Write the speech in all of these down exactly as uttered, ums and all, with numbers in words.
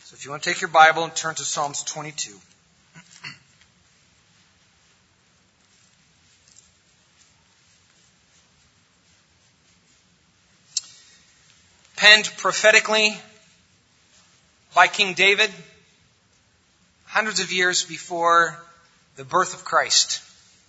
So if you want to take your Bible and turn to Psalms twenty-two. Penned prophetically by King David hundreds of years before the birth of Christ.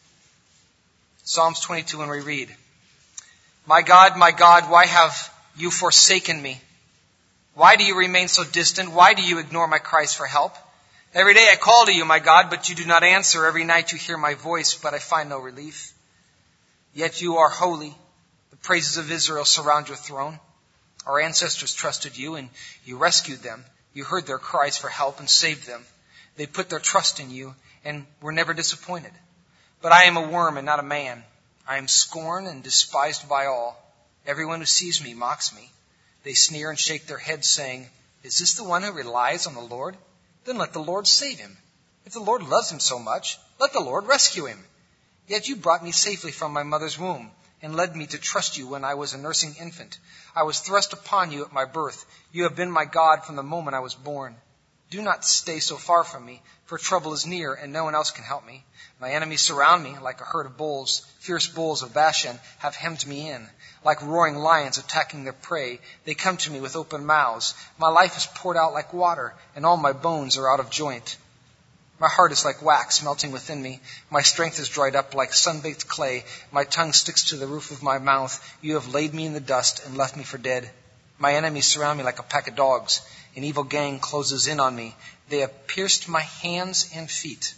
Psalms twenty-two, and we read, "My God, my God, why have you forsaken me? Why do you remain so distant? Why do you ignore my cries for help? Every day I call to you, my God, but you do not answer. Every night you hear my voice, but I find no relief. Yet you are holy. The praises of Israel surround your throne. Our ancestors trusted you, and you rescued them. You heard their cries for help and saved them. They put their trust in you and were never disappointed. But I am a worm and not a man. I am scorned and despised by all. Everyone who sees me mocks me. They sneer and shake their heads, saying, 'Is this the one who relies on the Lord? Then let the Lord save him. If the Lord loves him so much, let the Lord rescue him. Yet you brought me safely from my mother's womb and led me to trust you when I was a nursing infant. I was thrust upon you at my birth. You have been my God from the moment I was born. Do not stay so far from me, for trouble is near and no one else can help me. My enemies surround me like a herd of bulls. Fierce bulls of Bashan have hemmed me in. Like roaring lions attacking their prey, they come to me with open mouths. My life is poured out like water, and all my bones are out of joint. My heart is like wax melting within me. My strength is dried up like sun-baked clay. My tongue sticks to the roof of my mouth. You have laid me in the dust and left me for dead. My enemies surround me like a pack of dogs. An evil gang closes in on me. They have pierced my hands and feet.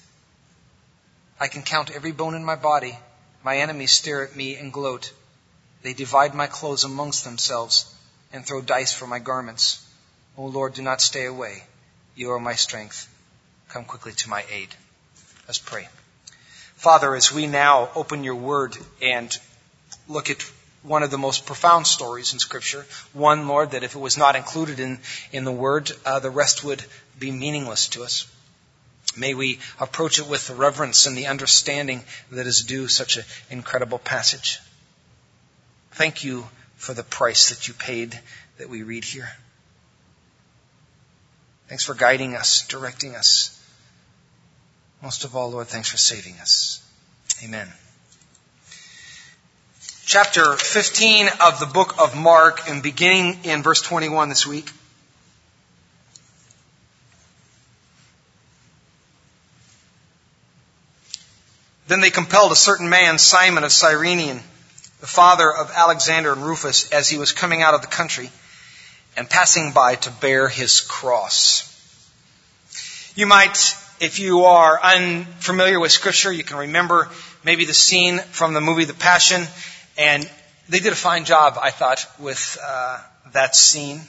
I can count every bone in my body. My enemies stare at me and gloat. They divide my clothes amongst themselves and throw dice for my garments. O Lord, do not stay away. You are my strength. Come quickly to my aid." Let's pray. Father, as we now open your word and look at one of the most profound stories in Scripture, one, Lord, that if it was not included in, in the word, uh, the rest would be meaningless to us. May we approach it with the reverence and the understanding that is due such an incredible passage. Thank you for the price that you paid that we read here. Thanks for guiding us, directing us. Most of all, Lord, thanks for saving us. Amen. Chapter fifteen of the book of Mark, and beginning in verse twenty-one this week. "Then they compelled a certain man, Simon of Cyrene, the father of Alexander and Rufus, as he was coming out of the country and passing by, to bear his cross." You might, if you are unfamiliar with Scripture, you can remember maybe the scene from the movie The Passion. And they did a fine job, I thought, with uh, that scene.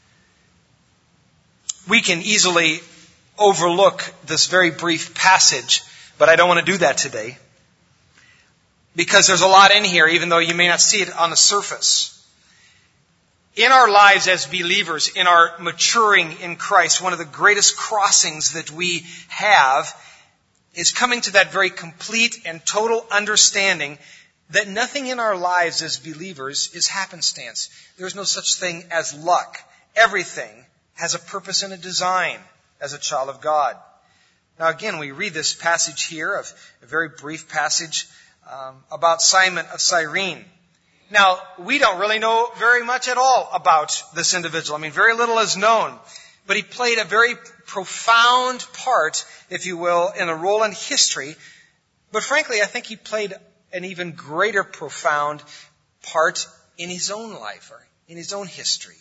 We can easily overlook this very brief passage, but I don't want to do that today, because there's a lot in here, even though you may not see it on the surface. In our lives as believers, in our maturing in Christ, one of the greatest crossings that we have is coming to that very complete and total understanding that nothing in our lives as believers is happenstance. There's no such thing as luck. Everything has a purpose and a design as a child of God. Now again, we read this passage here, of a very brief passage um, about Simon of Cyrene. Now, we don't really know very much at all about this individual. I mean, very little is known. But he played a very profound part, if you will, in a role in history. But frankly, I think he played an even greater profound part in his own life, or in his own history.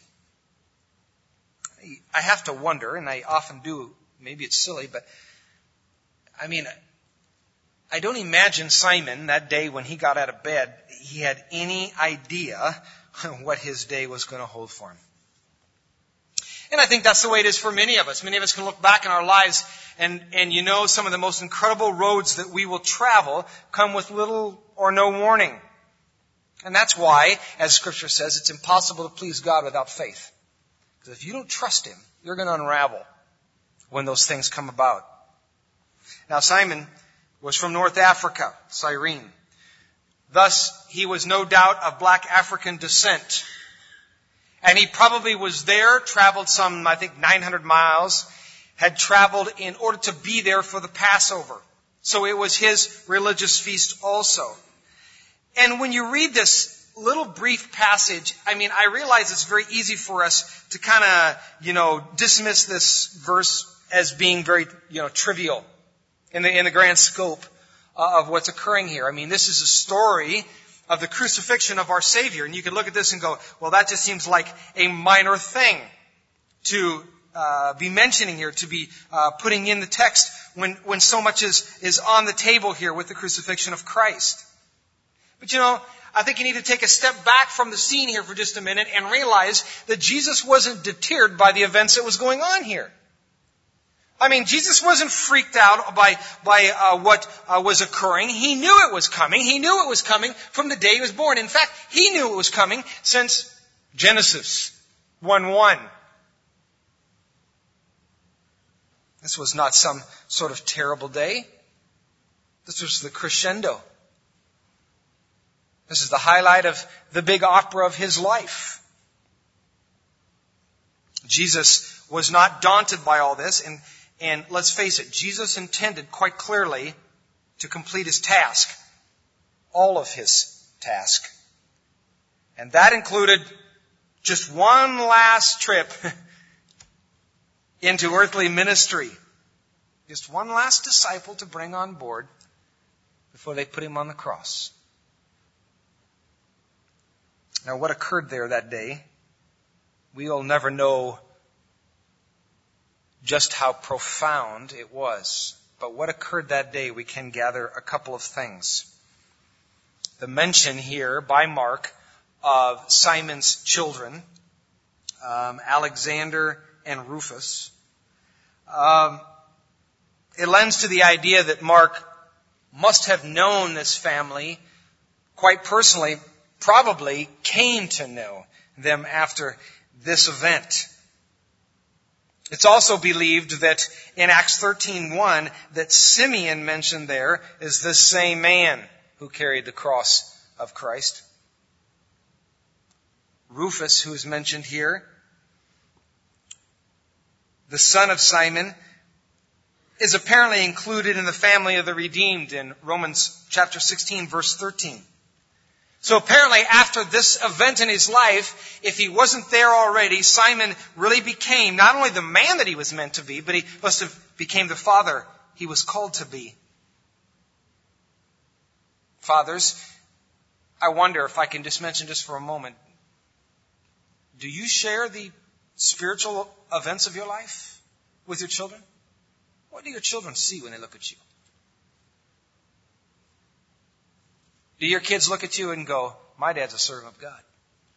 I have to wonder, and I often do, maybe it's silly, but I mean, I don't imagine Simon, that day when he got out of bed, he had any idea what his day was going to hold for him. And I think that's the way it is for many of us. Many of us can look back in our lives and, and you know, some of the most incredible roads that we will travel come with little or no warning. And that's why, as Scripture says, it's impossible to please God without faith. Because if you don't trust Him, you're going to unravel when those things come about. Now, Simon was from North Africa, Cyrene. Thus, he was no doubt of black African descent. And he probably was there, traveled some, I think, nine hundred miles, had traveled in order to be there for the Passover. So it was his religious feast also. And when you read this little brief passage, I mean, I realize it's very easy for us to kind of, you know, dismiss this verse as being very, you know, trivial in the, in the grand scope uh, of what's occurring here. I mean, this is a story of the crucifixion of our Savior. And you can look at this and go, well, that just seems like a minor thing to uh, be mentioning here, to be uh, putting in the text when, when so much is, is on the table here with the crucifixion of Christ. But you know, I think you need to take a step back from the scene here for just a minute and realize that Jesus wasn't deterred by the events that was going on here. I mean, Jesus wasn't freaked out by, by uh, what uh, was occurring. He knew it was coming. He knew it was coming from the day he was born. In fact, he knew it was coming since Genesis one one. This was not some sort of terrible day. This was the crescendo. This is the highlight of the big opera of his life. Jesus was not daunted by all this, and And let's face it, Jesus intended quite clearly to complete his task. All of his task. And that included just one last trip into earthly ministry. Just one last disciple to bring on board before they put him on the cross. Now, what occurred there that day, we'll never know just how profound it was. But what occurred that day, we can gather a couple of things. The mention here by Mark of Simon's children, um, Alexander and Rufus, um, it lends to the idea that Mark must have known this family quite personally, probably came to know them after this event. It's also believed that in Acts thirteen one, that Simeon mentioned there is the same man who carried the cross of Christ. Rufus, who is mentioned here, the son of Simon, is apparently included in the family of the redeemed in Romans chapter sixteen, verse thirteen. So apparently after this event in his life, if he wasn't there already, Simon really became not only the man that he was meant to be, but he must have became the father he was called to be. Fathers, I wonder if I can just mention just for a moment, do you share the spiritual events of your life with your children? What do your children see when they look at you? Do your kids look at you and go, my dad's a servant of God?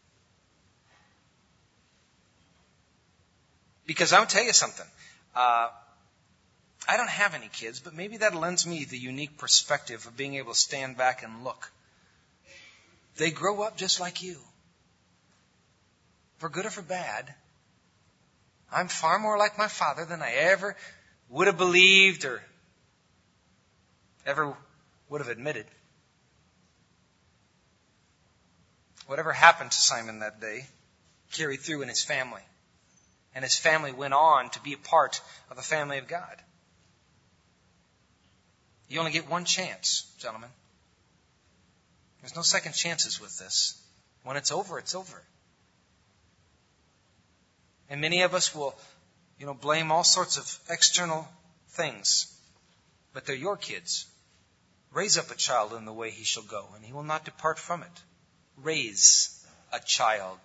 Because I'll tell you something. Uh, I don't have any kids, but maybe that lends me the unique perspective of being able to stand back and look. They grow up just like you. For good or for bad. I'm far more like my father than I ever would have believed or ever would have admitted. Whatever happened to Simon that day carried through in his family. And his family went on to be a part of the family of God. You only get one chance, gentlemen. There's no second chances with this. When it's over, it's over. And many of us will, you know, blame all sorts of external things. But they're your kids. Raise up a child in the way he shall go, and he will not depart from it. Raise a child.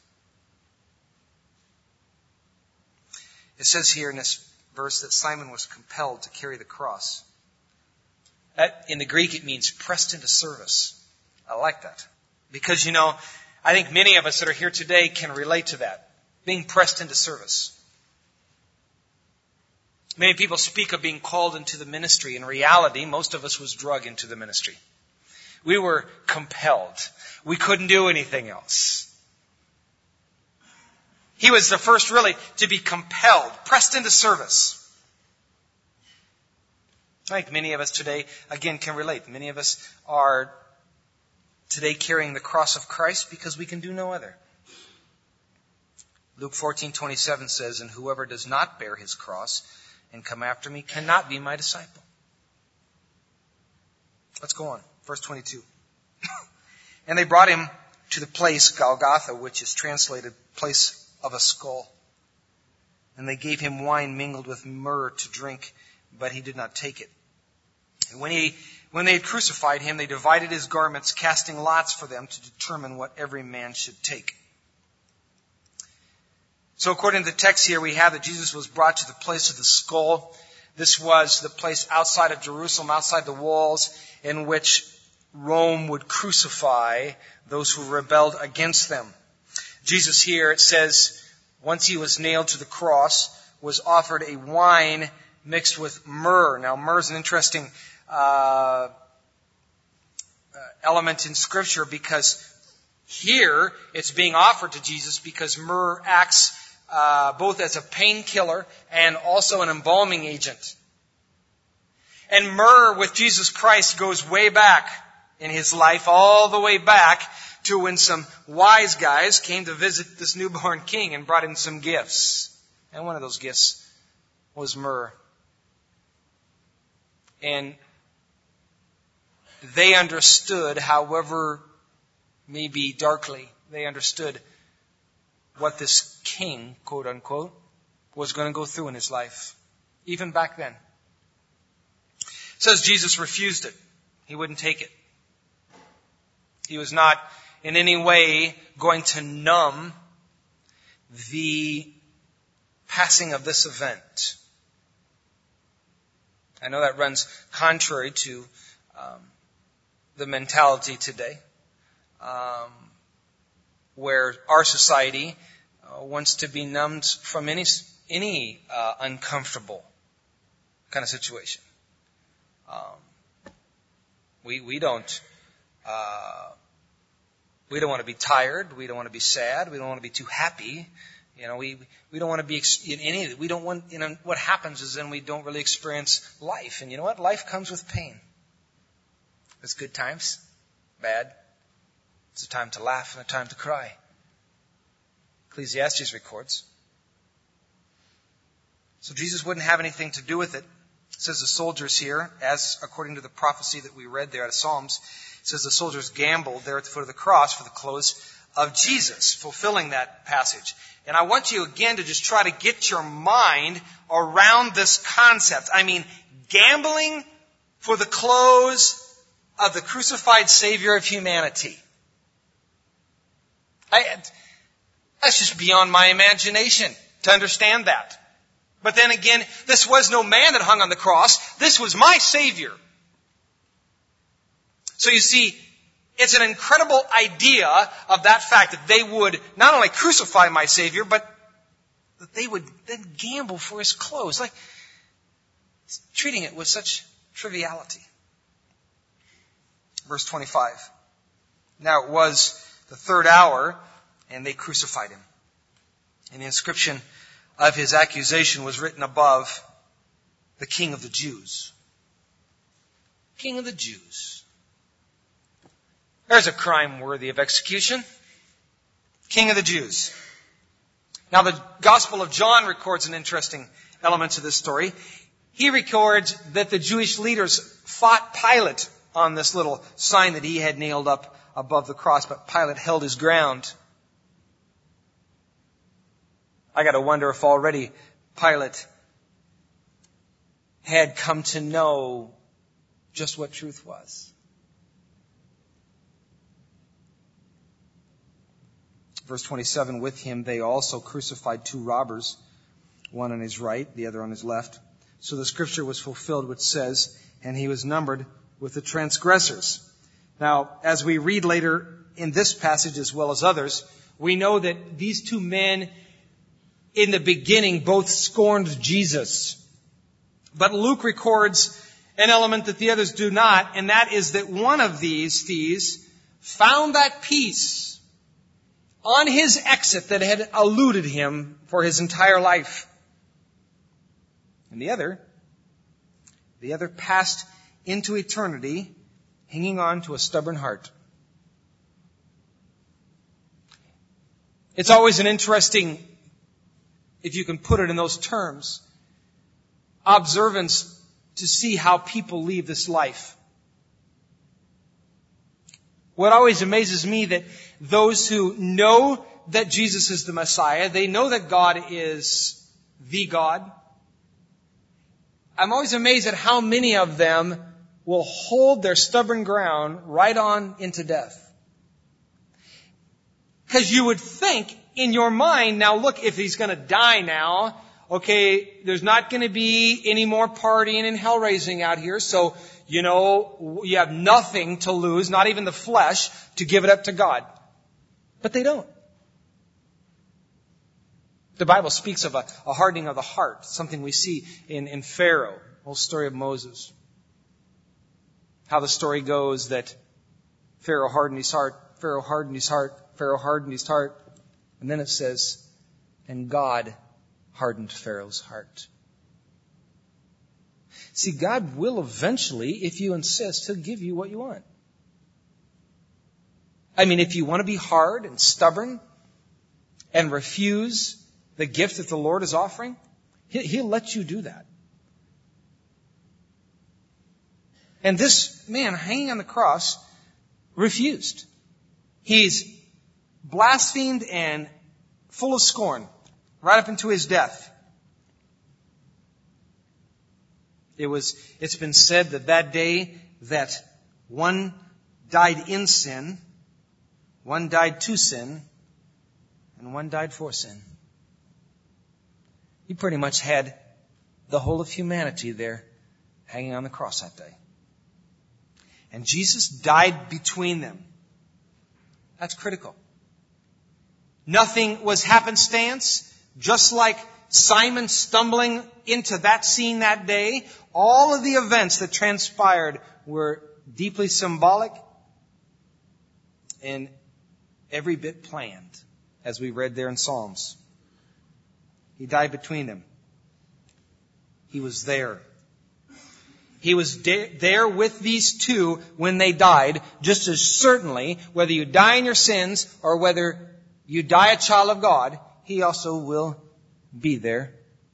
It says here in this verse that Simon was compelled to carry the cross. That, in the Greek, it means pressed into service. I like that. Because, you know, I think many of us that are here today can relate to that. Being pressed into service. Many people speak of being called into the ministry. In reality, most of us was drug into the ministry. We were compelled. We couldn't do anything else. He was the first really to be compelled, pressed into service. I think many of us today, again, can relate. Many of us are today carrying the cross of Christ because we can do no other. Luke fourteen twenty-seven says, and whoever does not bear his cross and come after me cannot be my disciple. Let's go on. Verse twenty-two. And they brought him to the place Golgotha, which is translated place of a skull. And they gave him wine mingled with myrrh to drink, but he did not take it. And when he, when they had crucified him, they divided his garments, casting lots for them to determine what every man should take. So according to the text here, we have that Jesus was brought to the place of the skull. This was the place outside of Jerusalem, outside the walls, in which Rome would crucify those who rebelled against them. Jesus here, it says, once he was nailed to the cross, was offered a wine mixed with myrrh. Now, myrrh is an interesting uh, element in Scripture because here it's being offered to Jesus because myrrh acts Uh, both as a painkiller and also an embalming agent. And myrrh with Jesus Christ goes way back in his life, all the way back to when some wise guys came to visit this newborn king and brought him some gifts. And one of those gifts was myrrh. And they understood, however, maybe darkly, they understood what this king, quote unquote, was going to go through in his life, even back then. It says Jesus refused it. He wouldn't take it. He was not in any way going to numb the passing of this event. I know that runs contrary to um, the mentality today. Um, where our society uh, wants to be numbed from any any uh, uncomfortable kind of situation. Um, we we don't uh, we don't want to be tired. We don't want to be sad. We don't want to be too happy. You know, we we don't want to be in any. We don't want. You know, what happens is then we don't really experience life. And you know what? Life comes with pain. There's good times, bad. It's a time to laugh and a time to cry. Ecclesiastes records. So Jesus wouldn't have anything to do with it. It says the soldiers here, as according to the prophecy that we read there out of Psalms, it says the soldiers gambled there at the foot of the cross for the clothes of Jesus, fulfilling that passage. And I want you again to just try to get your mind around this concept. I mean, gambling for the clothes of the crucified Savior of humanity. I, that's just beyond my imagination to understand that. But then again, this was no man that hung on the cross. This was my Savior. So you see, it's an incredible idea of that fact that they would not only crucify my Savior, but that they would then gamble for his clothes. Like, treating it with such triviality. Verse twenty-five. Now it was the third hour, and they crucified him. And the inscription of his accusation was written above, the King of the Jews. King of the Jews. There's a crime worthy of execution. King of the Jews. Now the Gospel of John records an interesting element to this story. He records that the Jewish leaders fought Pilate on this little sign that he had nailed up above the cross, but Pilate held his ground. I got to wonder if already Pilate had come to know just what truth was. Verse twenty-seven, with him they also crucified two robbers, one on his right, the other on his left. So the scripture was fulfilled which says, and he was numbered with the transgressors. Now, as we read later in this passage as well as others, we know that these two men in the beginning both scorned Jesus. But Luke records an element that the others do not, and that is that one of these thieves found that peace on his exit that had eluded him for his entire life. And the other, the other passed into eternity hanging on to a stubborn heart. It's always an interesting if you can put it in those terms, observance to see how people leave this life. What always amazes me that those who know that Jesus is the Messiah, they know that God is the God. I'm always amazed at how many of them will hold their stubborn ground right on into death. Because you would think in your mind, now look, if he's going to die now, okay, there's not going to be any more partying and hell raising out here, so, you know, you have nothing to lose, not even the flesh, to give it up to God. But they don't. The Bible speaks of a, a hardening of the heart, something we see in, in Pharaoh, the whole story of Moses. How the story goes that Pharaoh hardened his heart, Pharaoh hardened his heart, Pharaoh hardened his heart, and then it says, and God hardened Pharaoh's heart. See, God will eventually, if you insist, He'll give you what you want. I mean, if you want to be hard and stubborn and refuse the gift that the Lord is offering, He'll let you do that. And this man hanging on the cross refused. He's blasphemed and full of scorn right up into his death. It was, it's been said that that day that one died in sin, one died to sin, and one died for sin. He pretty much had the whole of humanity there hanging on the cross that day. And Jesus died between them. That's critical. Nothing was happenstance. Just like Simon stumbling into that scene that day, all of the events that transpired were deeply symbolic and every bit planned, as we read there in Psalms. He died between them. He was there. He was de- there with these two when they died, just as certainly, whether you die in your sins or whether you die a child of God, He also will be there.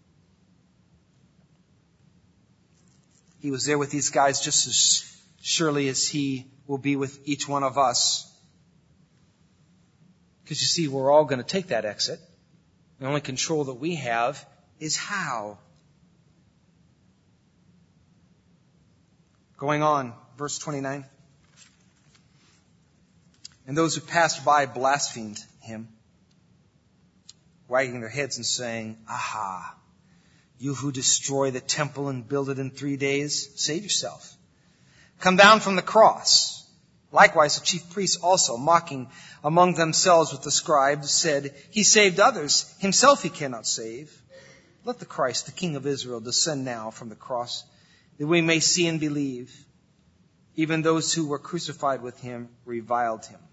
He was there with these guys just as surely as He will be with each one of us. Because you see, we're all going to take that exit. The only control that we have is how. Going on, verse twenty-nine. And those who passed by blasphemed Him, wagging their heads and saying, "Aha, you who destroy the temple and build it in three days, save yourself. Come down from the cross." Likewise, the chief priests also, mocking among themselves with the scribes, said, "He saved others, himself he cannot save. Let the Christ, the King of Israel, descend now from the cross, that we may see and believe." Even those who were crucified with Him reviled Him.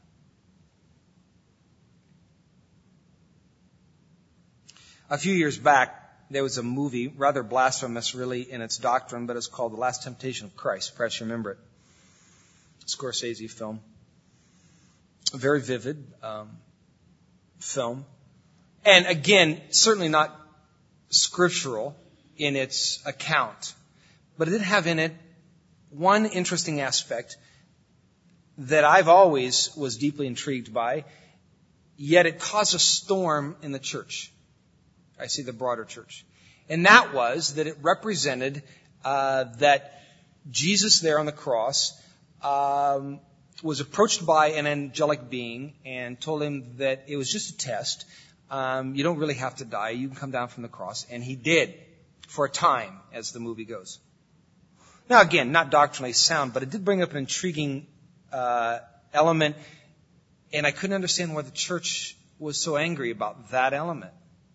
A few years back, there was a movie, rather blasphemous really in its doctrine, but it's called The Last Temptation of Christ. Perhaps you remember it. Scorsese film. A very vivid um, film. And again, certainly not scriptural in its account. But it did have in it one interesting aspect that I've always was deeply intrigued by, yet it caused a storm in the church. I see the broader church. And that was that it represented uh, that Jesus there on the cross um, was approached by an angelic being and told him that it was just a test. Um, you don't really have to die. You can come down from the cross. And he did for a time, as the movie goes. Now, again, not doctrinally sound, but it did bring up an intriguing uh, element. And I couldn't understand why the church was so angry about that element.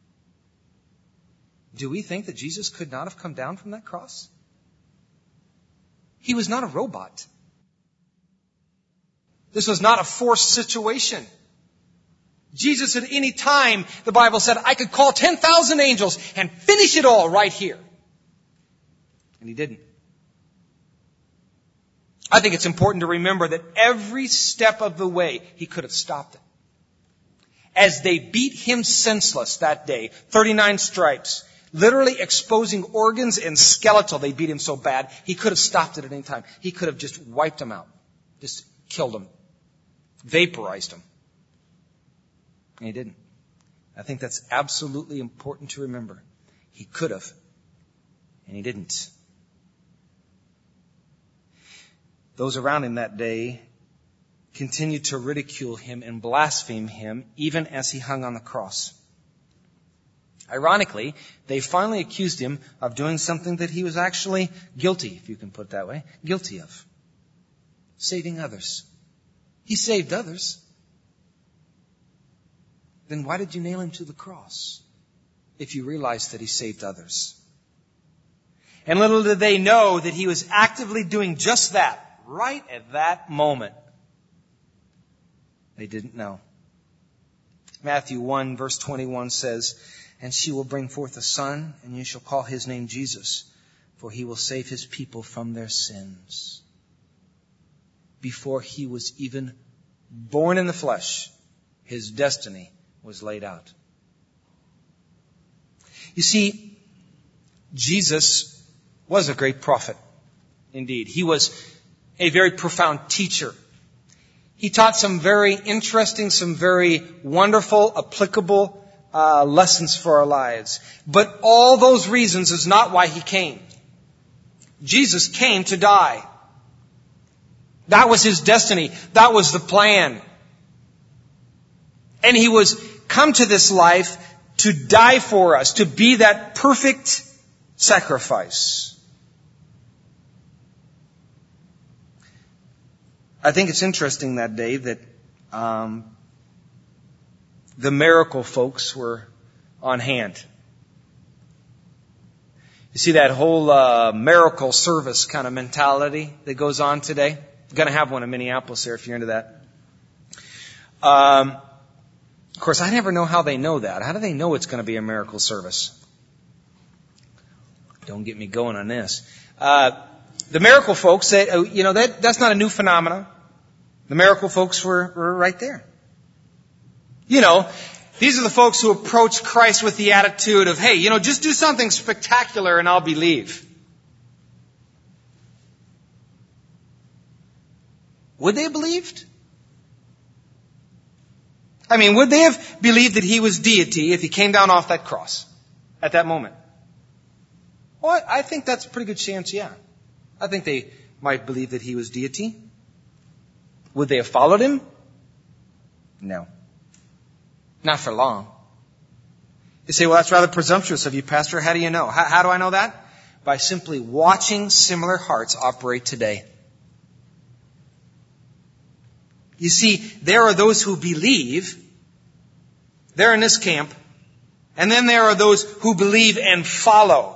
Do we think that Jesus could not have come down from that cross? He was not a robot. This was not a forced situation. Jesus at any time, the Bible said, I could call ten thousand angels and finish it all right here. And He didn't. I think it's important to remember that every step of the way, He could have stopped it. as they beat him senseless that day. thirty-nine stripes. Literally exposing organs and skeletal. They beat him so bad, he could have stopped it at any time. He could have just wiped him out. Just killed him. Vaporized him. And he didn't. I think that's absolutely important to remember. He could have. And he didn't. Those around him that day continued to ridicule him and blaspheme him even as he hung on the cross. Ironically, they finally accused him of doing something that he was actually guilty, if you can put it that way, guilty of. Saving others. He saved others. Then why did you nail him to the cross if you realized that he saved others? And little did they know that he was actively doing just that right at that moment. They didn't know. Matthew one verse twenty-one says, "And she will bring forth a son, and you shall call his name Jesus, for he will save his people from their sins." Before he was even born in the flesh, his destiny was laid out. You see, Jesus was a great prophet. Indeed, he was a very profound teacher. He taught some very interesting, some very wonderful, applicable uh, lessons for our lives. But all those reasons is not why he came. Jesus came to die. That was his destiny. That was the plan. And he was come to this life to die for us, to be that perfect sacrifice. I think it's interesting that day that um, the miracle folks were on hand. You see that whole uh, miracle service kind of mentality that goes on today? I'm going to have one in Minneapolis here if you're into that. Um, of course, I never know how they know that. How do they know it's going to be a miracle service? Don't get me going on this. Uh, the miracle folks say, oh, you know, that that's not a new phenomenon. The miracle folks were, were right there. You know, these are the folks who approach Christ with the attitude of, hey, you know, just do something spectacular and I'll believe. Would they have believed? I mean, would they have believed that he was deity if he came down off that cross at that moment? Well, I think that's a pretty good chance, yeah. I think they might believe that he was deity. Would they have followed him? No. Not for long. You say, well, that's rather presumptuous of you, Pastor. How do you know? How, how do I know that? By simply watching similar hearts operate today. You see, there are those who believe. They're in this camp. And then there are those who believe and follow.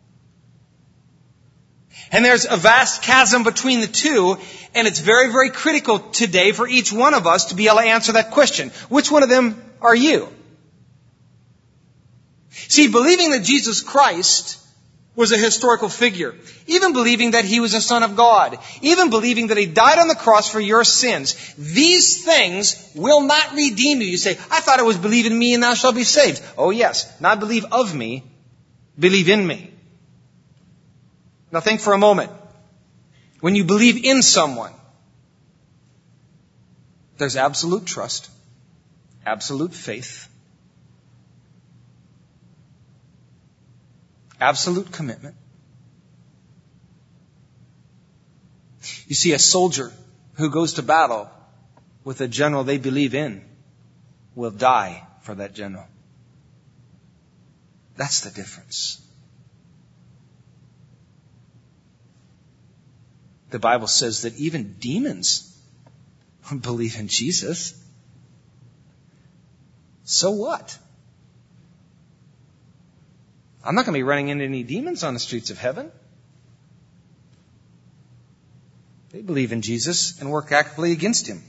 And there's a vast chasm between the two, and it's very, very critical today for each one of us to be able to answer that question. Which one of them are you? See, believing that Jesus Christ was a historical figure, even believing that he was a son of God, even believing that he died on the cross for your sins, these things will not redeem you. You say, I thought it was believe in me and thou shalt be saved. Oh yes, not believe of me, believe in me. Now think for a moment. When you believe in someone, there's absolute trust, absolute faith, absolute commitment. You see, a soldier who goes to battle with a general they believe in will die for that general. That's the difference. The Bible says that even demons believe in Jesus. So what? I'm not going to be running into any demons on the streets of heaven. They believe in Jesus and work actively against him.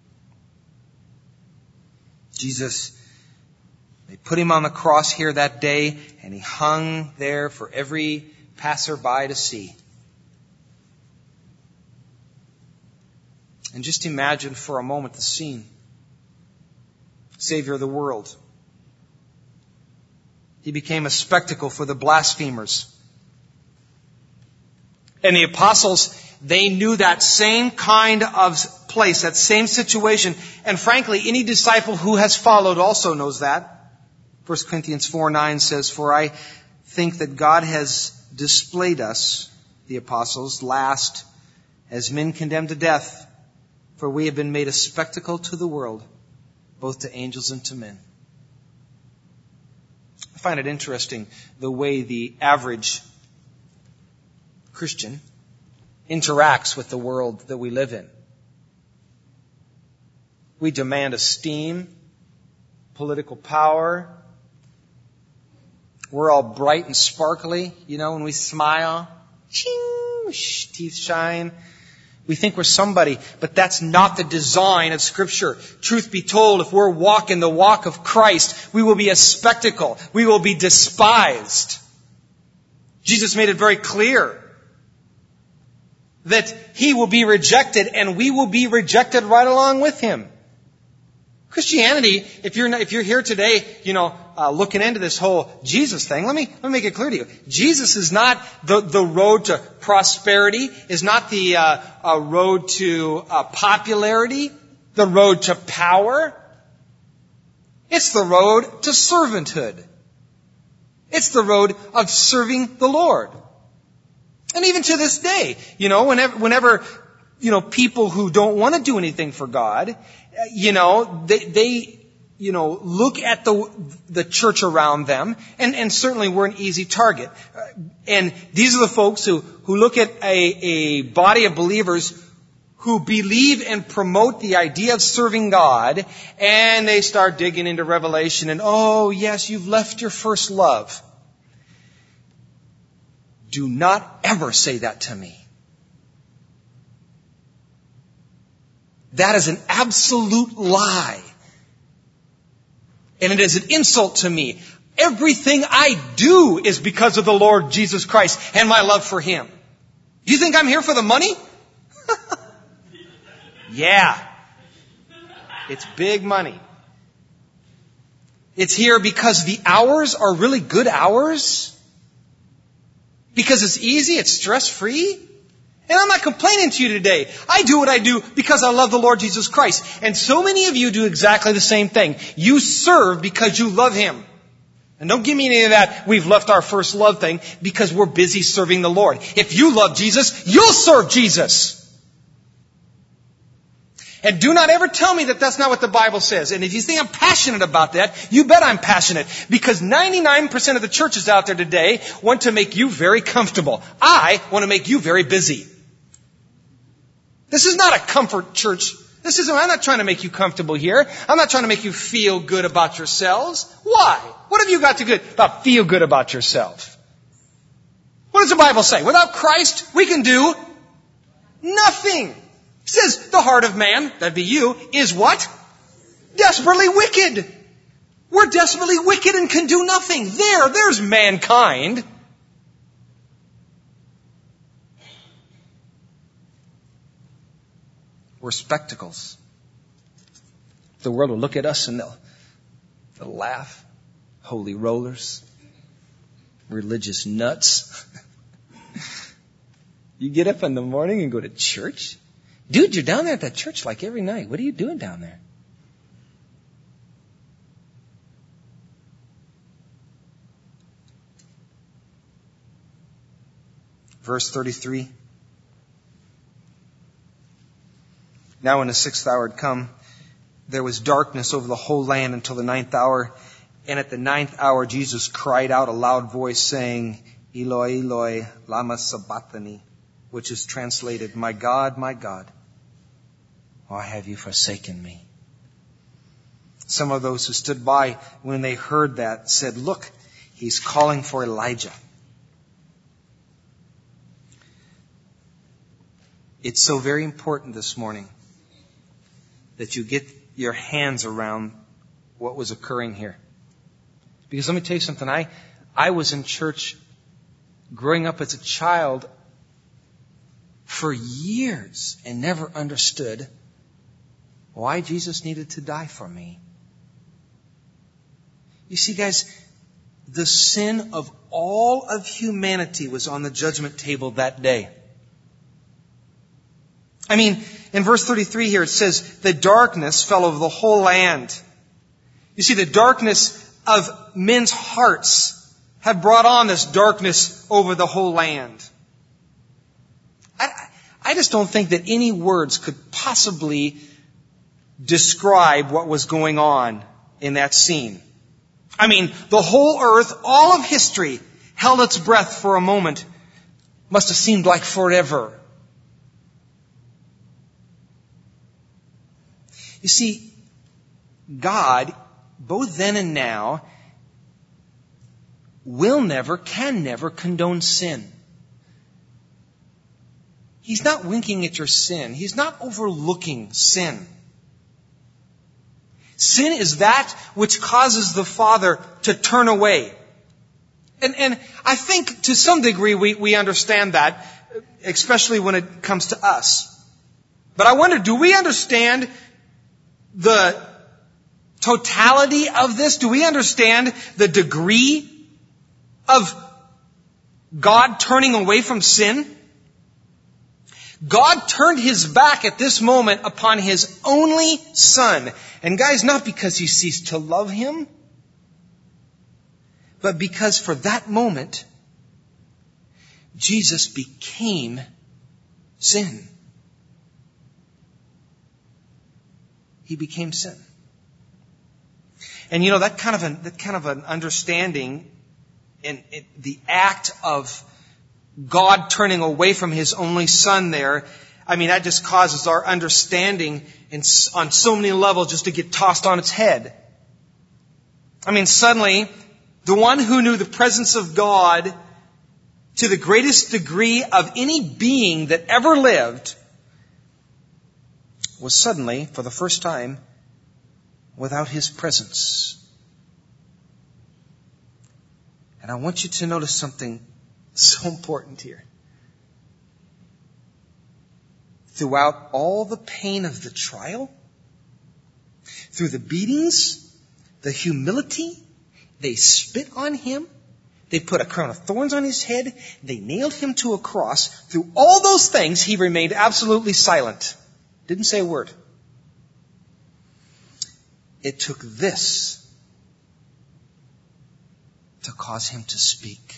Jesus, they put him on the cross here that day, and he hung there for every passerby to see. And just imagine for a moment the scene. Savior of the world. He became a spectacle for the blasphemers. And the apostles, they knew that same kind of place, that same situation. And frankly, any disciple who has followed also knows that. First Corinthians four nine says, "For I think that God has displayed us," the apostles, "last as men condemned to death, for we have been made a spectacle to the world, both to angels and to men." I find it interesting the way the average Christian interacts with the world that we live in. We demand esteem, political power. We're all bright and sparkly, you know, when we smile. Ching, teeth shine. We think we're somebody, but that's not the design of Scripture. Truth be told, if we're walking the walk of Christ, we will be a spectacle. We will be despised. Jesus made it very clear that He will be rejected and we will be rejected right along with Him. Christianity, if you're not, if you're here today, you know, uh, looking into this whole Jesus thing, let me let me make it clear to you. Jesus is not the the road to prosperity, is not the uh, uh, road to uh, popularity, the road to power. It's the road to servanthood. It's the road of serving the Lord. And even to this day, you know, whenever whenever you know people who don't want to do anything for God, you know, they, they, you know, look at the the church around them, and, and certainly we're an easy target. And these are the folks who, who look at a, a body of believers who believe and promote the idea of serving God, and they start digging into Revelation, and, oh, yes, you've left your first love. Do not ever say that to me. That is an absolute lie. And it is an insult to me. Everything I do is because of the Lord Jesus Christ and my love for Him. You think I'm here for the money? Yeah. It's big money. It's here because the hours are really good hours. Because it's easy, it's stress-free. And I'm not complaining to you today. I do what I do because I love the Lord Jesus Christ. And so many of you do exactly the same thing. You serve because you love Him. And don't give me any of that, we've left our first love thing, because we're busy serving the Lord. If you love Jesus, you'll serve Jesus. And do not ever tell me that that's not what the Bible says. And if you think I'm passionate about that, you bet I'm passionate. Because ninety-nine percent of the churches out there today want to make you very comfortable. I want to make you very busy. This is not a comfort church. This isn't, I'm not trying to make you comfortable here. I'm not trying to make you feel good about yourselves. Why? What have you got to good about feel good about yourself? What does the Bible say? Without Christ, we can do nothing. It says the heart of man, that'd be you, is what? Desperately wicked. We're desperately wicked and can do nothing. There, there's mankind. We're spectacles. The world will look at us and they'll, they'll laugh. Holy rollers. Religious nuts. You get up in the morning and go to church? Dude, you're down there at that church like every night. What are you doing down there? Verse thirty-three. Now when the sixth hour had come, there was darkness over the whole land until the ninth hour. And at the ninth hour, Jesus cried out a loud voice, saying, Eloi, Eloi, lama sabachthani, which is translated, My God, my God, why have you forsaken me? Some of those who stood by when they heard that said, Look, he's calling for Elijah. It's so very important this morning that you get your hands around what was occurring here. Because let me tell you something. I, I was in church growing up as a child for years and never understood why Jesus needed to die for me. You see, guys, the sin of all of humanity was on the judgment table that day. I mean, in verse thirty-three here it says, the darkness fell over the whole land. You see, the darkness of men's hearts had brought on this darkness over the whole land. I, I just don't think that any words could possibly describe what was going on in that scene. I mean, the whole earth, all of history, held its breath for a moment. Must have seemed like forever. You see, God, both then and now, will never, can never condone sin. He's not winking at your sin. He's not overlooking sin. Sin is that which causes the Father to turn away. And, and I think to some degree we, we understand that, especially when it comes to us. But I wonder, do we understand the totality of this? Do we understand the degree of God turning away from sin? God turned His back at this moment upon His only Son. And guys, not because He ceased to love Him, but because for that moment, Jesus became sin. He became sin. And you know, that kind of an, that kind of an understanding in, in the act of God turning away from His only Son there, I mean, that just causes our understanding in, on so many levels just to get tossed on its head. I mean, suddenly, the one who knew the presence of God to the greatest degree of any being that ever lived was suddenly, for the first time, without His presence. And I want you to notice something so important here. Throughout all the pain of the trial, through the beatings, the humility, they spit on Him, they put a crown of thorns on His head, they nailed Him to a cross. Through all those things, He remained absolutely silent. Didn't say a word. It took this to cause Him to speak.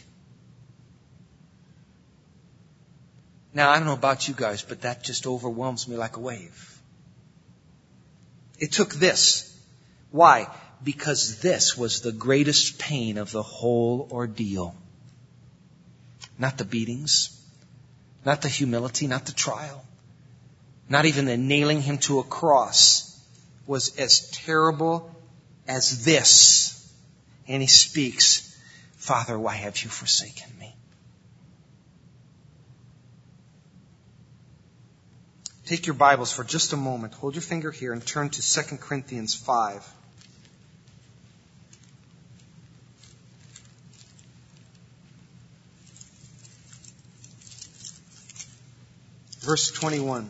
Now, I don't know about you guys, but that just overwhelms me like a wave. It took this. Why? Because this was the greatest pain of the whole ordeal. Not the beatings, not the humility, not the trial, not even the nailing Him to a cross was as terrible as this. And He speaks, Father, why have you forsaken me? Take your Bibles for just a moment. Hold your finger here and turn to Second Corinthians five. Verse twenty-one.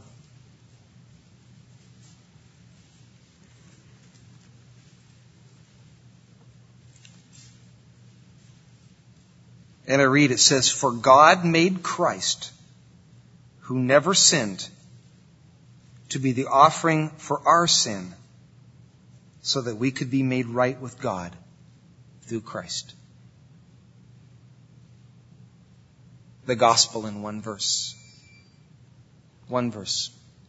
And I read, it says, For God made Christ, who never sinned, to be the offering for our sin, so that we could be made right with God through Christ. The gospel in one verse. One verse.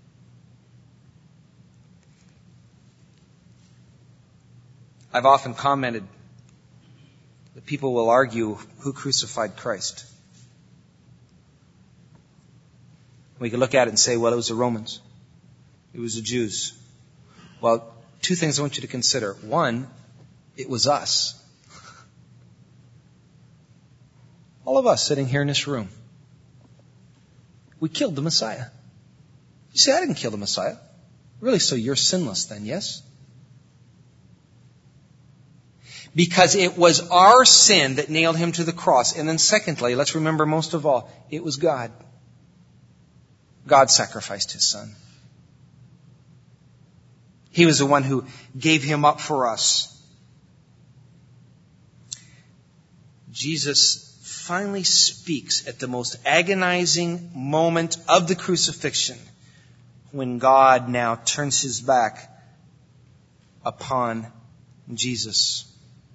I've often commented that people will argue who crucified Christ. We could look at it and say, well, it was the Romans. It was the Jews. Well, two things I want you to consider. One, it was us. All of us sitting here in this room. We killed the Messiah. You say, I didn't kill the Messiah. Really, so you're sinless then, yes? Because it was our sin that nailed Him to the cross. And then secondly, let's remember most of all, it was God. God sacrificed His Son. He was the one who gave Him up for us. Jesus finally speaks at the most agonizing moment of the crucifixion, when God now turns his back upon Jesus.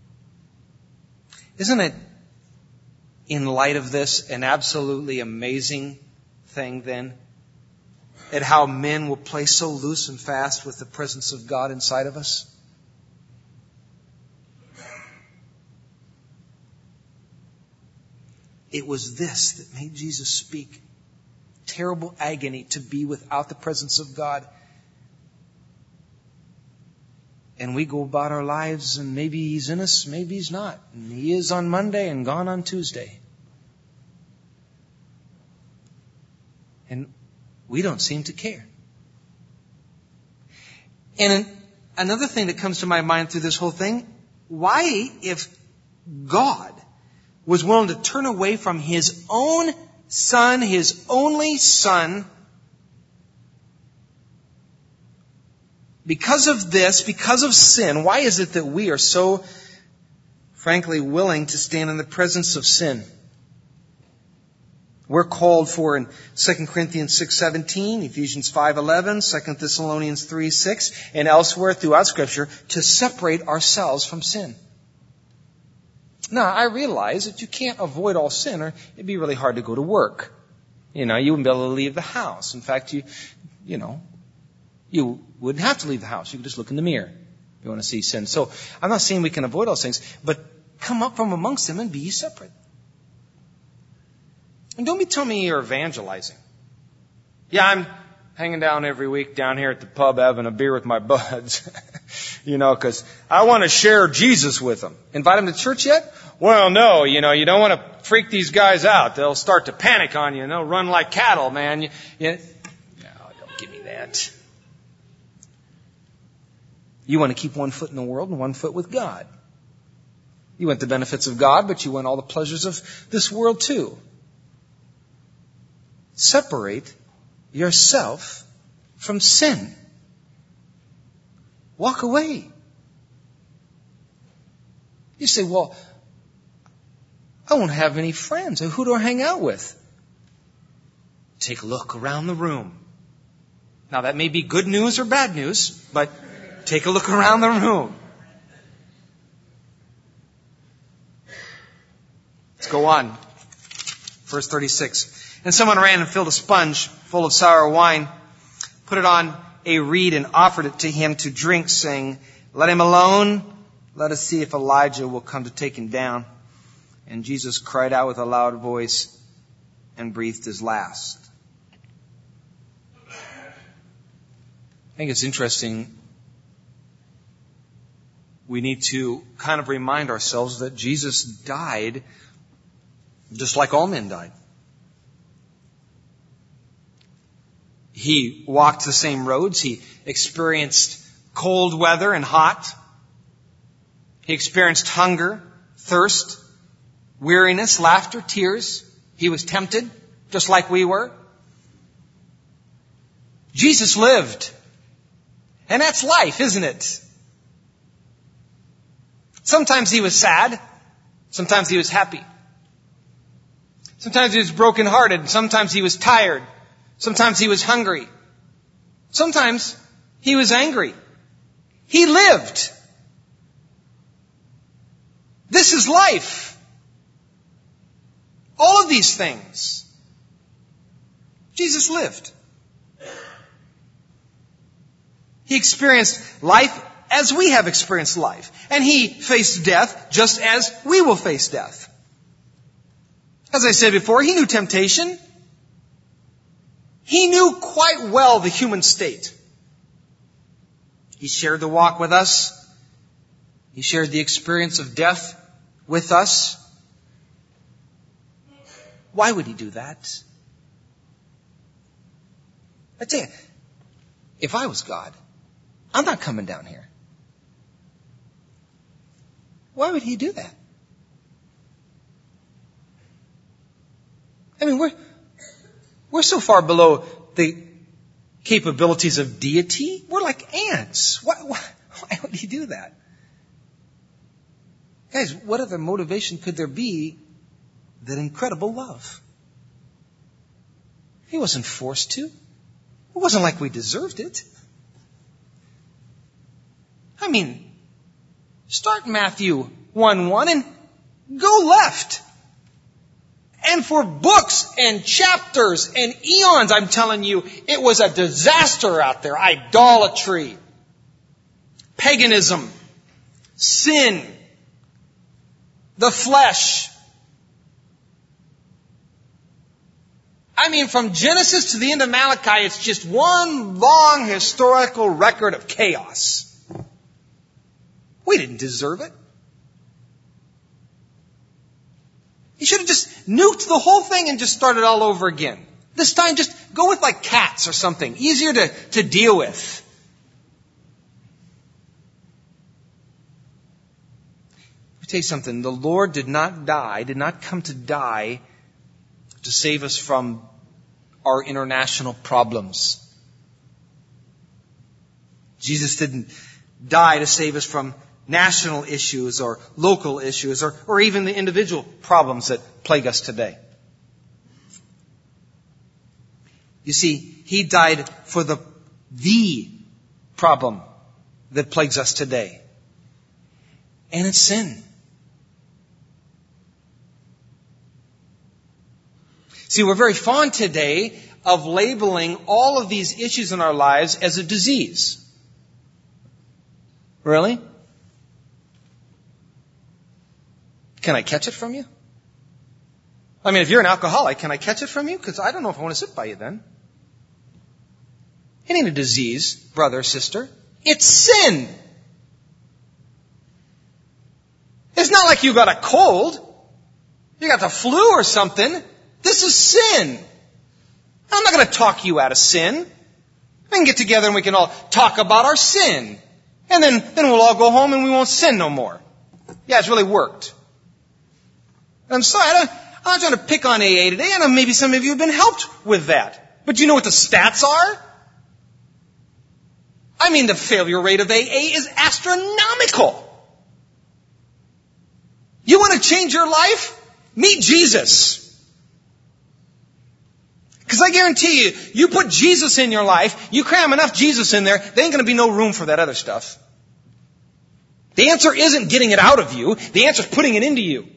Isn't it, in light of this, an absolutely amazing thing then, at how men will play so loose and fast with the presence of God inside of us? It was this that made Jesus speak. Terrible agony to be without the presence of God. And we go about our lives and maybe he's in us, maybe he's not. And he is on Monday and gone on Tuesday. And we don't seem to care. And another thing that comes to my mind through this whole thing, why, if God was willing to turn away from his own Son, his only Son, because of this, because of sin, why is it that we are so, frankly, willing to stand in the presence of sin? We're called for in Second Corinthians six seventeen, Ephesians five eleven, Second Thessalonians three six, and elsewhere throughout Scripture to separate ourselves from sin. Now, I realize that you can't avoid all sin, or it'd be really hard to go to work. You know, you wouldn't be able to leave the house. In fact, you, you know, you wouldn't have to leave the house. You could just look in the mirror if you want to see sin. So, I'm not saying we can avoid all things, but come up from amongst them and be ye separate. And don't be telling me you're evangelizing. Yeah, I'm hanging down every week down here at the pub having a beer with my buds. You know, because I want to share Jesus with them. Invite them to church yet? Well, no, you know, you don't want to freak these guys out. They'll start to panic on you and they'll run like cattle, man. You, you, no, don't give me that. You want to keep one foot in the world and one foot with God. You want the benefits of God, but you want all the pleasures of this world too. Separate yourself from sin. Walk away. You say, well, I won't have any friends. Who do I hang out with? Take a look around the room. Now, that may be good news or bad news, but take a look around the room. Let's go on. Verse thirty-six. And someone ran and filled a sponge full of sour wine, put it on a reed and offered it to him to drink, saying, let him alone. Let us see if Elijah will come to take him down. And Jesus cried out with a loud voice and breathed his last. I think it's interesting. We need to kind of remind ourselves that Jesus died just like all men died. He walked the same roads. He experienced cold weather and hot. He experienced hunger, thirst, weariness, laughter, tears. He was tempted, just like we were. Jesus lived. And that's life, isn't it? Sometimes he was sad. Sometimes he was happy. Sometimes he was brokenhearted. Sometimes he was tired. Sometimes he was hungry. Sometimes he was angry. He lived. This is life. All of these things. Jesus lived. He experienced life as we have experienced life. And he faced death just as we will face death. As I said before, he knew temptation. He knew quite well the human state. He shared the walk with us. He shared the experience of death with us. Why would he do that? I tell you, if I was God, I'm not coming down here. Why would he do that? I mean, we're, we're so far below the capabilities of deity. We're like ants. Why, why, why would he do that? Guys, what other motivation could there be than incredible love? He wasn't forced to. It wasn't like we deserved it. I mean, start Matthew one one and go left. And for books and chapters and eons, I'm telling you, it was a disaster out there. Idolatry, paganism, sin, the flesh. I mean, from Genesis to the end of Malachi, it's just one long historical record of chaos. We didn't deserve it. You should have just nuked the whole thing and just started all over again. This time, just go with like cats or something. Easier to, to deal with. Let me tell you something. The Lord did not die, did not come to die to save us from our international problems. Jesus didn't die to save us from national issues or local issues or, or even the individual problems that plague us today. You see, He died for the, the problem that plagues us today. And it's sin. See, we're very fond today of labeling all of these issues in our lives as a disease. Really? Can I catch it from you? I mean, if you're an alcoholic, can I catch it from you? Because I don't know if I want to sit by you then. It ain't a disease, brother or sister. It's sin. It's not like you got a cold. You got the flu or something. This is sin. I'm not going to talk you out of sin. We can get together and we can all talk about our sin. And then, then we'll all go home and we won't sin no more. Yeah, it's really worked. I'm sorry, I don't, I'm not trying to pick on A A today. I know maybe some of you have been helped with that. But do you know what the stats are? I mean, the failure rate of A A is astronomical. You want to change your life? Meet Jesus. Because I guarantee you, you put Jesus in your life, you cram enough Jesus in there, there ain't going to be no room for that other stuff. The answer isn't getting it out of you. The answer is putting it into you.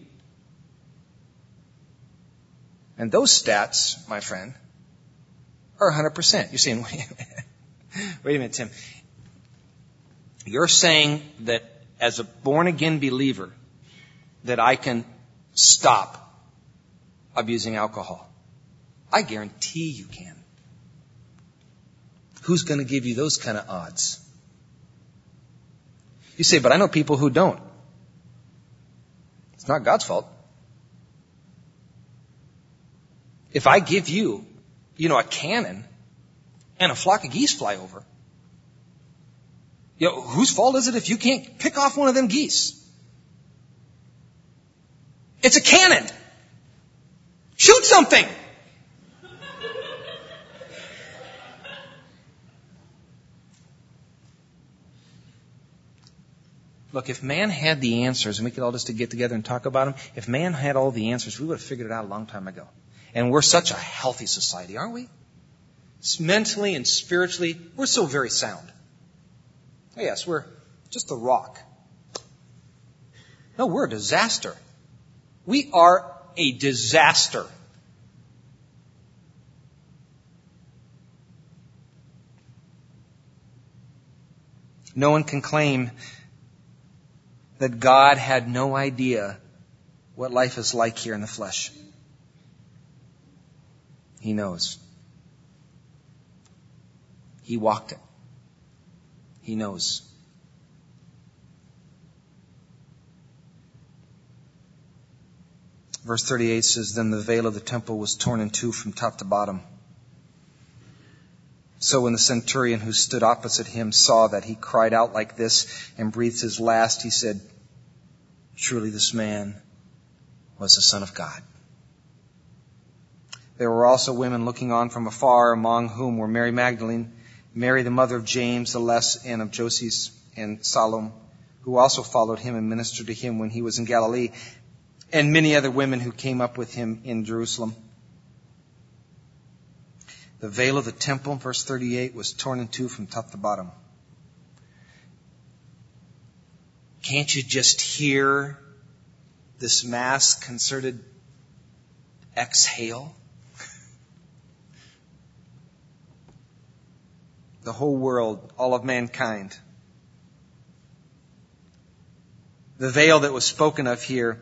And those stats, my friend, are one hundred percent. You're saying, wait a minute, wait a minute, Tim. You're saying that as a born-again believer, that I can stop abusing alcohol. I guarantee you can. Who's going to give you those kind of odds? You say, but I know people who don't. It's not God's fault. If I give you, you know, a cannon and a flock of geese fly over, you know, whose fault is it if you can't pick off one of them geese? It's a cannon. Shoot something. Look, if man had the answers, and we could all just get together and talk about them, if man had all the answers, we would have figured it out a long time ago. And we're such a healthy society, aren't we? Mentally and spiritually, we're so very sound. Oh, yes, we're just the rock. No, we're a disaster. We are a disaster. No one can claim that God had no idea what life is like here in the flesh. He knows. He walked it. He knows. Verse thirty-eight says, then the veil of the temple was torn in two from top to bottom. So when the centurion who stood opposite him saw that, he cried out like this and breathed his last. He said, truly this man was the Son of God. There were also women looking on from afar, among whom were Mary Magdalene, Mary the mother of James the Less, and of Joses, and Salome, who also followed him and ministered to him when he was in Galilee, and many other women who came up with him in Jerusalem. The veil of the temple, verse thirty-eight, was torn in two from top to bottom. Can't you just hear this mass concerted exhale? The whole world, all of mankind. The veil that was spoken of here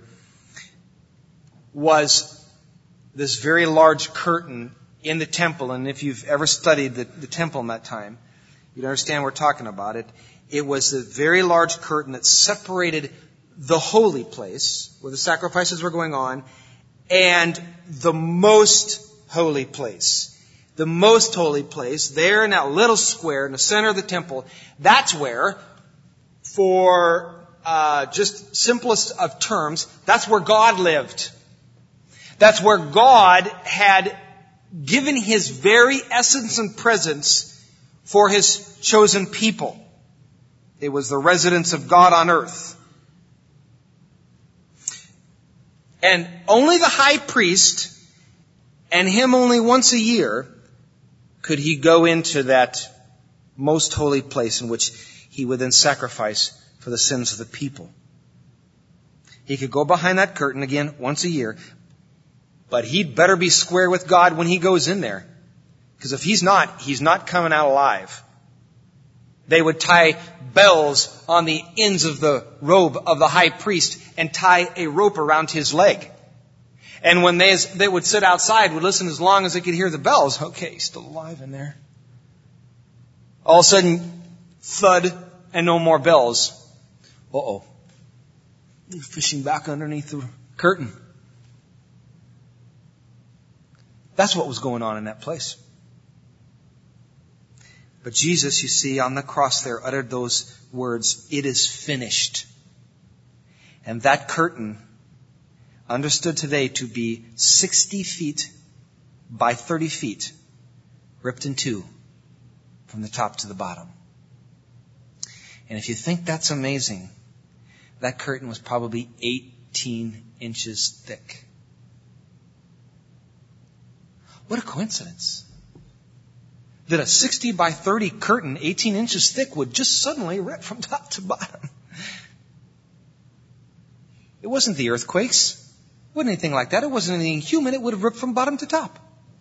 was this very large curtain in the temple. And if you've ever studied the, the temple in that time, you'd understand we're talking about it. It was a very large curtain that separated the holy place, where the sacrifices were going on, and the most holy place. The most holy place, there in that little square in the center of the temple, that's where, for uh, just simplest of terms, that's where God lived. That's where God had given His very essence and presence for His chosen people. It was the residence of God on earth. And only the high priest, and him only once a year, could he go into that most holy place in which he would then sacrifice for the sins of the people. He could go behind that curtain again once a year, but he'd better be square with God when he goes in there. Because if he's not, he's not coming out alive. They would tie bells on the ends of the robe of the high priest and tie a rope around his leg. And when they, they would sit outside, would listen as long as they could hear the bells. Okay, he's still alive in there. All of a sudden, thud, and no more bells. Uh-oh. He's fishing back underneath the curtain. That's what was going on in that place. But Jesus, you see, on the cross there, uttered those words, "It is finished." And that curtain, understood today to be sixty feet by thirty feet, ripped in two from the top to the bottom. And if you think that's amazing, that curtain was probably eighteen inches thick. What a coincidence. That a sixty by thirty curtain, eighteen inches thick, would just suddenly rip from top to bottom. It wasn't the earthquakes. It wasn't anything like that. It wasn't anything human. It would have ripped from bottom to top.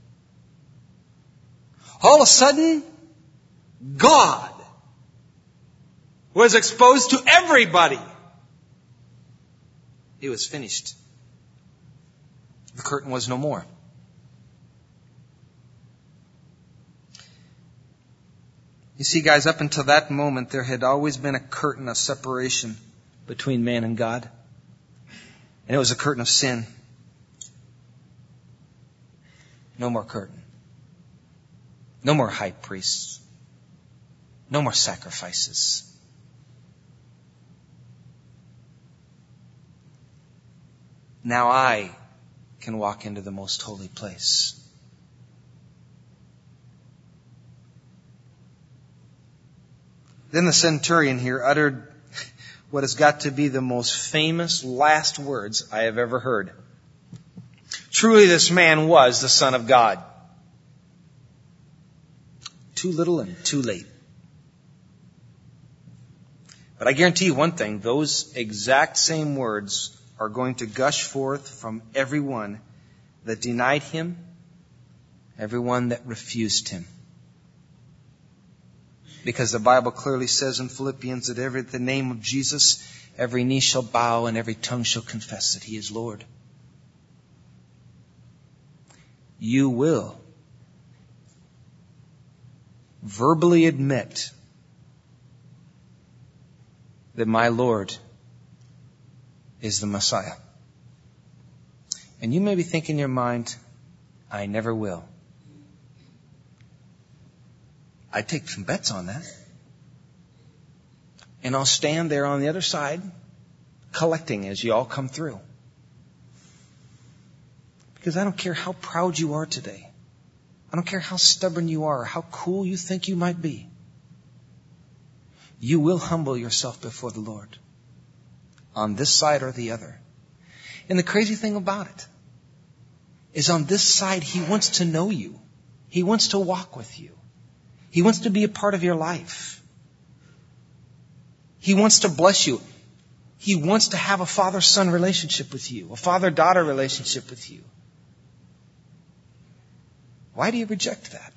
All of a sudden, God was exposed to everybody. It was finished. The curtain was no more. You see, guys, up until that moment, there had always been a curtain of separation between man and God. And it was a curtain of sin. No more curtain. No more high priests. No more sacrifices. Now I can walk into the most holy place. Then the centurion here uttered what has got to be the most famous last words I have ever heard. Truly this man was the Son of God. Too little and too late. But I guarantee you one thing, those exact same words are going to gush forth from everyone that denied him, everyone that refused him. Because the Bible clearly says in Philippians that every, the name of Jesus, every knee shall bow and every tongue shall confess that He is Lord. You will verbally admit that my Lord is the Messiah. And you may be thinking in your mind, I never will. I'd take some bets on that. And I'll stand there on the other side, collecting as you all come through. Because I don't care how proud you are today. I don't care how stubborn you are or how cool you think you might be. You will humble yourself before the Lord. on this side or the other. And the crazy thing about it is on this side, He wants to know you. He wants to walk with you. He wants to be a part of your life. He wants to bless you. He wants to have a father-son relationship with you, a father-daughter relationship with you. Why do you reject that?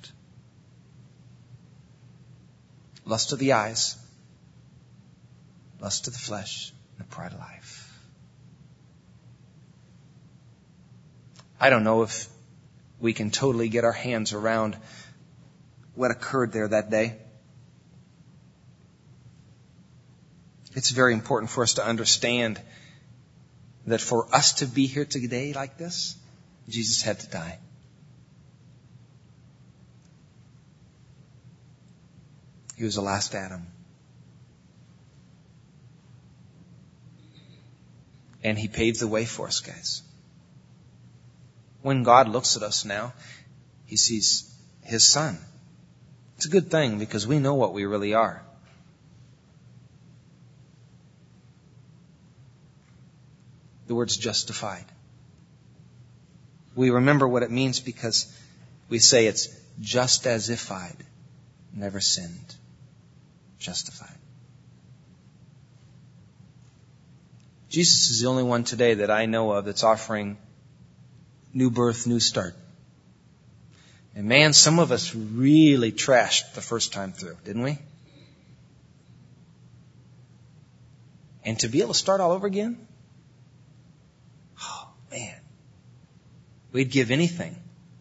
Lust of the eyes, lust of the flesh, and the pride of life. I don't know if we can totally get our hands around what occurred there that day. It's very important for us to understand that for us to be here today like this, Jesus had to die. He was the last Adam. And He paved the way for us, guys. When God looks at us now, He sees His Son. It's a good thing because we know what we really are. The word's justified. We remember what it means because we say it's just as if I'd never sinned. Justified. Jesus is the only one today that I know of that's offering new birth, new start. And man, some of us really trashed the first time through, didn't we? And to be able to start all over again? Oh, man. We'd give anything.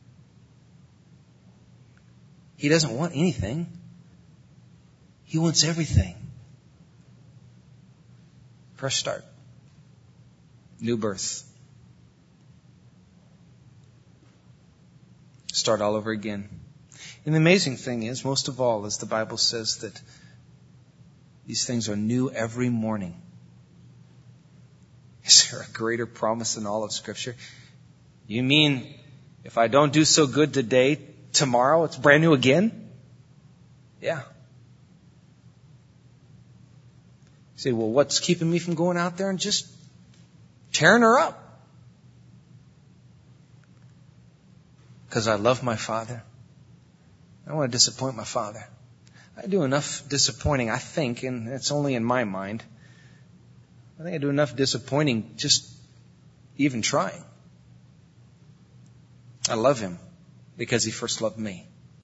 He doesn't want anything. He wants everything. Fresh start. New birth. Start all over again. And the amazing thing is, most of all, as the Bible says, that these things are new every morning. Is there a greater promise in all of Scripture? You mean if I don't do so good today, tomorrow it's brand new again? Yeah. You say, well, what's keeping me from going out there and just tearing her up? Because I love my Father. I don't want to disappoint my Father. I do enough disappointing, I think, and it's only in my mind. I think I do enough disappointing just even trying. I love Him because He first loved me.